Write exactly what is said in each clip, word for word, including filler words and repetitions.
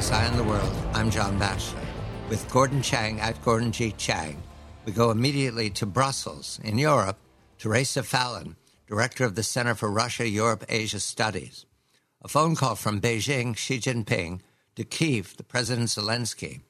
X, Eye on the World, I'm John Batchelor. With Gordon Chang at Gordon G. Chang, we go immediately to Brussels. In Europe, Teresa Fallon, director of the Center for Russia-Europe-Asia Studies. A phone call from Beijing, Xi Jinping, to Kyiv, the President Zelensky.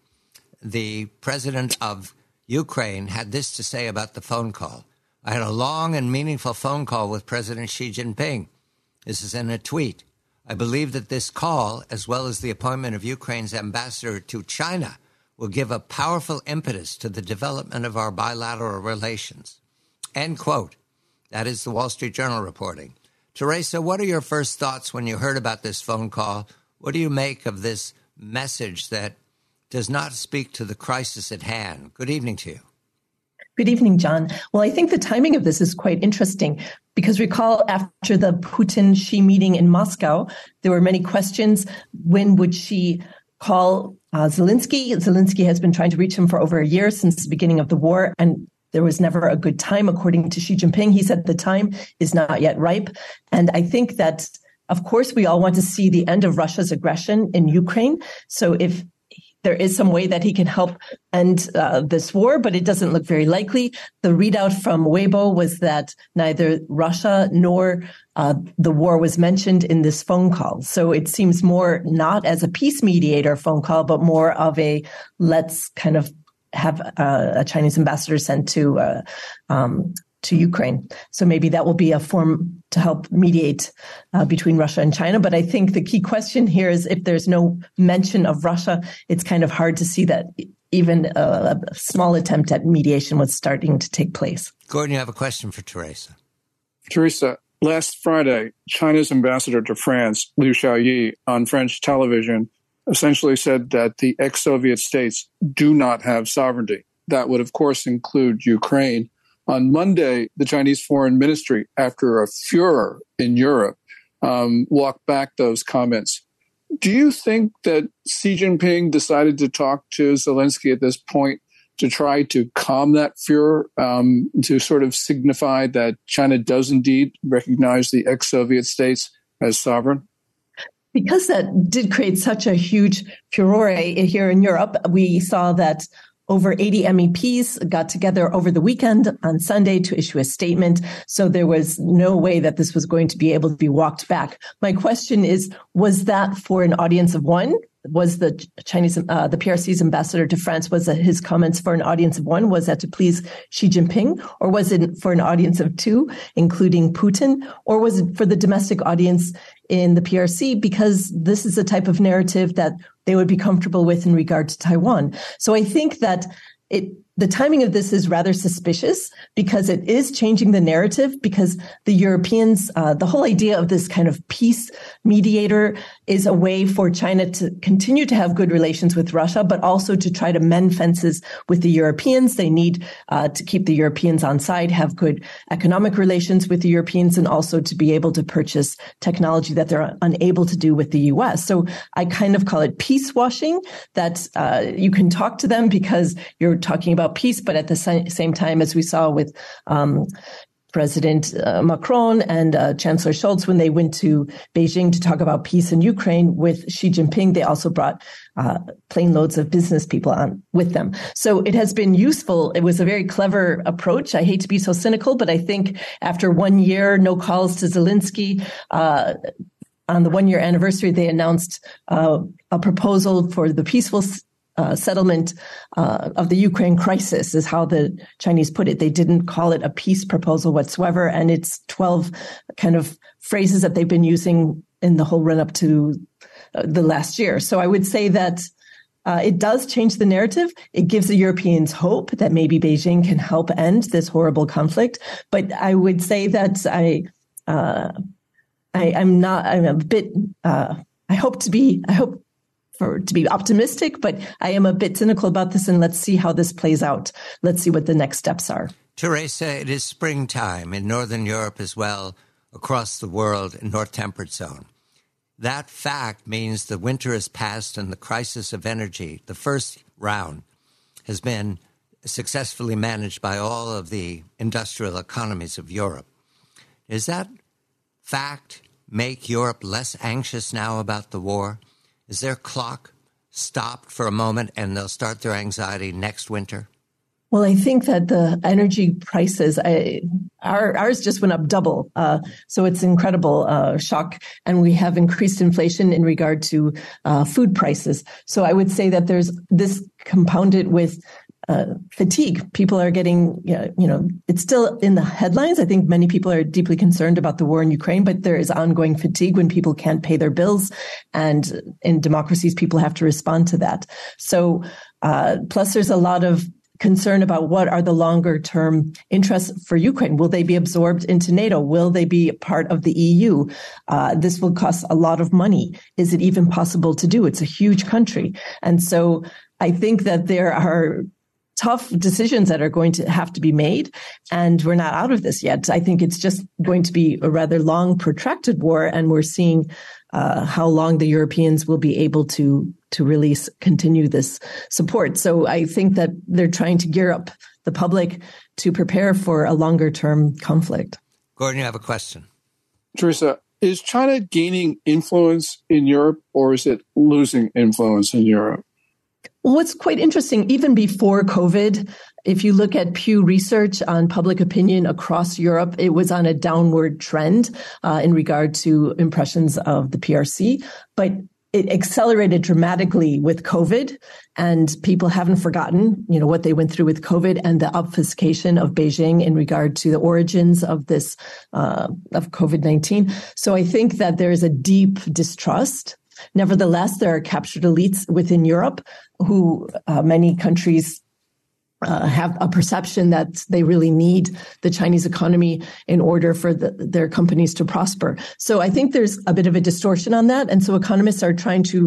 The president of Ukraine had this to say about the phone call. I had a long and meaningful phone call with President Xi Jinping. This is in a tweet. I believe that this call, as well as the appointment of Ukraine's ambassador to China, will give a powerful impetus to the development of our bilateral relations. End quote. That is the Wall Street Journal reporting. Teresa, what are your first thoughts when you heard about this phone call? What do you make of this message that does not speak to the crisis at hand? Good evening to you. Good evening, John. Well, I think the timing of this is quite interesting because recall after the Putin-Xi meeting in Moscow, there were many questions. When would Xi call uh, Zelensky? Zelensky has been trying to reach him for over a year since the beginning of the war, and there was never a good time, according to Xi Jinping. He said the time is not yet ripe. And I think that, of course, we all want to see the end of Russia's aggression in Ukraine. So if there is some way that he can help end uh, this war, but it doesn't look very likely. The readout from Weibo was that neither Russia nor uh, the war was mentioned in this phone call. So it seems more not as a peace mediator phone call, but more of a let's kind of have uh, a Chinese ambassador sent to uh, um, to Ukraine. So maybe that will be a form to help mediate uh, between Russia and China. But I think the key question here is if there's no mention of Russia, it's kind of hard to see that even a, a small attempt at mediation was starting to take place. Gordon, you have a question for Teresa. Teresa, last Friday, China's ambassador to France, Liu Xiaoyi, on French television essentially said that the ex-Soviet states do not have sovereignty. That would, of course, include Ukraine. On Monday, the Chinese Foreign Ministry, after a furor in Europe, um, walked back those comments. Do you think that Xi Jinping decided to talk to Zelensky at this point to try to calm that furor, um, to sort of signify that China does indeed recognize the ex-Soviet states as sovereign? Because that did create such a huge furore here in Europe, we saw that over eighty M E Ps got together over the weekend on Sunday to issue a statement. So there was no way that this was going to be able to be walked back. My question is, was that for an audience of one? Was the Chinese, uh, the P R C's ambassador to France, was that his comments for an audience of one? Was that to please Xi Jinping? Or was it for an audience of two, including Putin? Or was it for the domestic audience in the P R C? Because this is a type of narrative that they would be comfortable with in regard to Taiwan. So I think that it, the timing of this is rather suspicious because it is changing the narrative, because the Europeans, uh, the whole idea of this kind of peace mediator is a way for China to continue to have good relations with Russia, but also to try to mend fences with the Europeans. They need uh, to keep the Europeans on side, have good economic relations with the Europeans, and also to be able to purchase technology that they're unable to do with the U S. So I kind of call it peace washing, that uh, you can talk to them because you're talking about peace, but at the same time, as we saw with um, President uh, Macron and uh, Chancellor Scholz, when they went to Beijing to talk about peace in Ukraine with Xi Jinping, they also brought uh, plane loads of business people on with them. So it has been useful. It was a very clever approach. I hate to be so cynical, but I think after one year, no calls to Zelensky, uh, on the one-year anniversary, they announced uh, a proposal for the peaceful Uh, settlement uh, of the Ukraine crisis, is how the Chinese put it. They didn't call it a peace proposal whatsoever. And it's twelve kind of phrases that they've been using in the whole run up to uh, the last year. So I would say that uh, it does change the narrative. It gives the Europeans hope that maybe Beijing can help end this horrible conflict. But I would say that I, uh, I I'm not, I'm a bit, uh, I hope to be, I hope For, to be optimistic, but I am a bit cynical about this, and let's see how this plays out. Let's see what the next steps are. Teresa, it is springtime in Northern Europe as well, across the world in North Temperate Zone. That fact means the winter has passed and the crisis of energy, the first round, has been successfully managed by all of the industrial economies of Europe. Does that fact make Europe less anxious now about the war? Is their clock stopped for a moment and they'll start their anxiety next winter? Well, I think that the energy prices, I, our, ours just went up double. Uh, so it's incredible uh, shock. And we have increased inflation in regard to uh, food prices. So I would say that there's this compounded with uh, fatigue. People are getting, you know, it's still in the headlines. I think many people are deeply concerned about the war in Ukraine, but there is ongoing fatigue when people can't pay their bills. And in democracies, people have to respond to that. So uh, plus there's a lot of concern about what are the longer term interests for Ukraine. Will they be absorbed into NATO? Will they be part of the E U? Uh, this will cost a lot of money. Is it even possible to do? It's a huge country. And so I think that there are tough decisions that are going to have to be made. And we're not out of this yet. I think it's just going to be a rather long, protracted war. And we're seeing uh, how long the Europeans will be able to to really continue this support. So I think that they're trying to gear up the public to prepare for a longer term conflict. Gordon, you have a question. Teresa, is China gaining influence in Europe or is it losing influence in Europe? Well, what's quite interesting, even before COVID, if you look at Pew Research on public opinion across Europe, it was on a downward trend uh, in regard to impressions of the P R C. But it accelerated dramatically with COVID, and people haven't forgotten, you know, what they went through with COVID and the obfuscation of Beijing in regard to the origins of this, uh, of COVID nineteen. So I think that there is a deep distrust. Nevertheless, there are captured elites within Europe who uh, many countries Uh, have a perception that they really need the Chinese economy in order for the, their companies to prosper. So I think there's a bit of a distortion on that. And so economists are trying to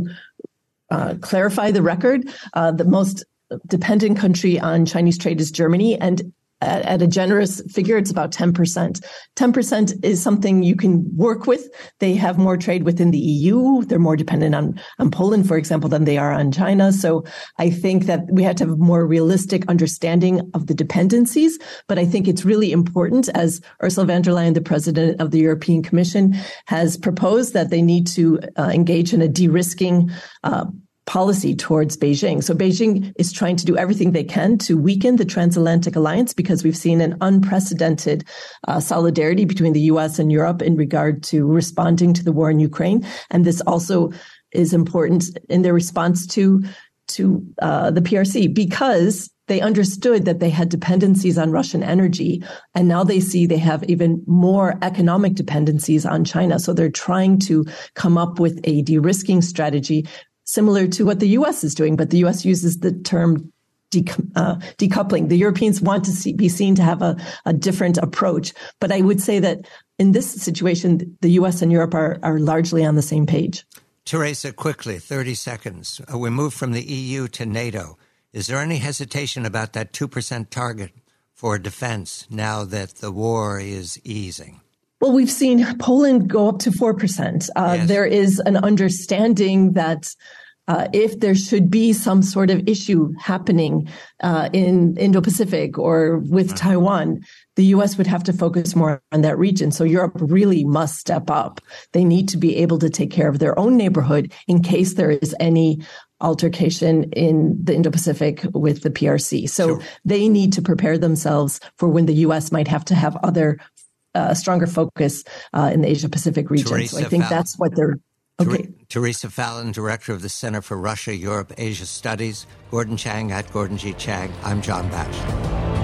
uh, clarify the record. Uh, the most dependent country on Chinese trade is Germany. And at, at a generous figure, it's about ten percent. ten percent is something you can work with. They have more trade within the E U. They're more dependent on, on Poland, for example, than they are on China. So I think that we have to have a more realistic understanding of the dependencies. But I think it's really important, as Ursula von der Leyen, the president of the European Commission, has proposed, that they need to uh, engage in a de-risking uh policy towards Beijing. So Beijing is trying to do everything they can to weaken the transatlantic alliance, because we've seen an unprecedented uh, solidarity between the U S and Europe in regard to responding to the war in Ukraine. And this also is important in their response to to uh, the P R C, because they understood that they had dependencies on Russian energy, and now they see they have even more economic dependencies on China. So they're trying to come up with a de-risking strategy similar to what the U S is doing, but the U S uses the term de- uh, decoupling. The Europeans want to see, be seen to have a, a different approach. But I would say that in this situation, the U S and Europe are, are largely on the same page. Teresa, quickly, thirty seconds. Uh, we moved from the E U to NATO. Is there any hesitation about that two percent target for defense now that the war is easing? Well, we've seen Poland go up to four percent. Uh, yes. There is an understanding that uh, if there should be some sort of issue happening uh, in Indo-Pacific or with mm-hmm. Taiwan, the U S would have to focus more on that region. So Europe really must step up. They need to be able to take care of their own neighborhood in case there is any altercation in the Indo-Pacific with the P R C. So sure. They need to prepare themselves for when the U S might have to have other Uh, stronger focus uh, in the Asia-Pacific region. Teresa so I think Fallon. That's what they're... Okay. Teresa Fallon, Director of the Center for Russia, Europe, Asia Studies. Gordon Chang at Gordon G. Chang. I'm John Batchelor.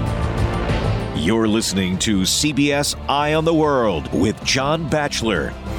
You're listening to C B S Eye on the World with John Batchelor.